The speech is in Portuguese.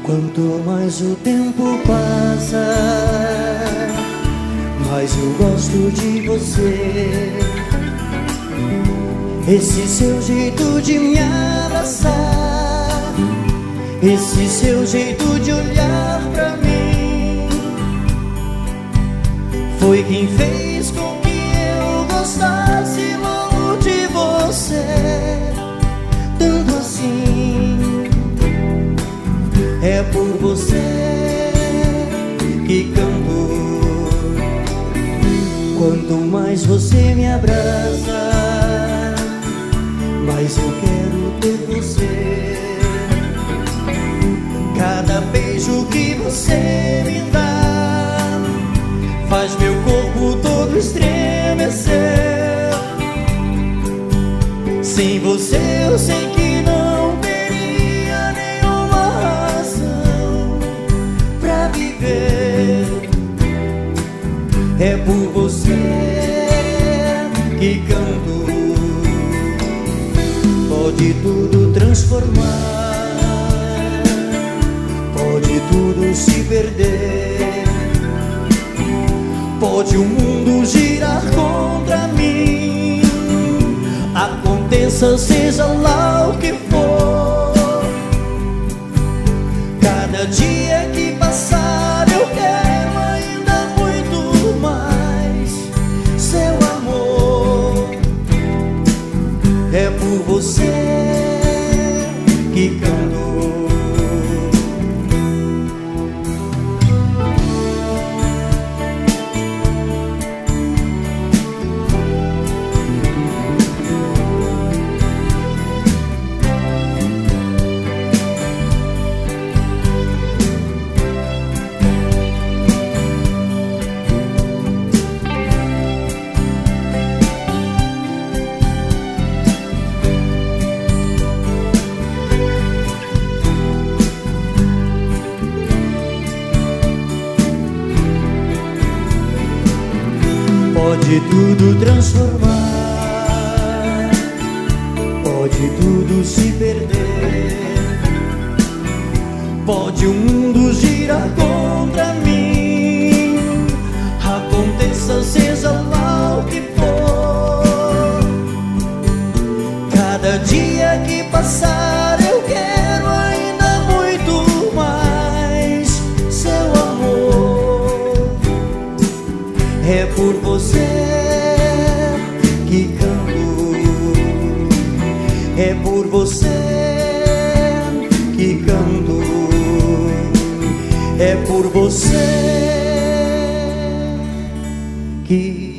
Quanto mais o tempo passa, mais eu gosto de você. Esse seu jeito de me abraçar, esse seu jeito de olhar pra mim, foi quem fez com que eu gostasse logo de você. Tanto assim, é por você que canto. Quanto mais você me abraça, mais eu quero ter você. Cada beijo que você me dá faz meu corpo todo estremecer. Sem você eu sei que não teria nenhuma razão pra viver. É por você que canto. Pode tudo transformar, pode tudo se perder, pode o mundo girar contra mim. Aconteça, seja lá o que for, cada dia que passar eu quero ainda muito mais seu amor. É por você que canto. Pode tudo transformar, pode tudo se perder, pode o mundo girar contra mim. Aconteça, seja lá o que for, cada dia que passar eu quero ainda muito mais seu amor. É por você que canto, é por você que canto, é por você que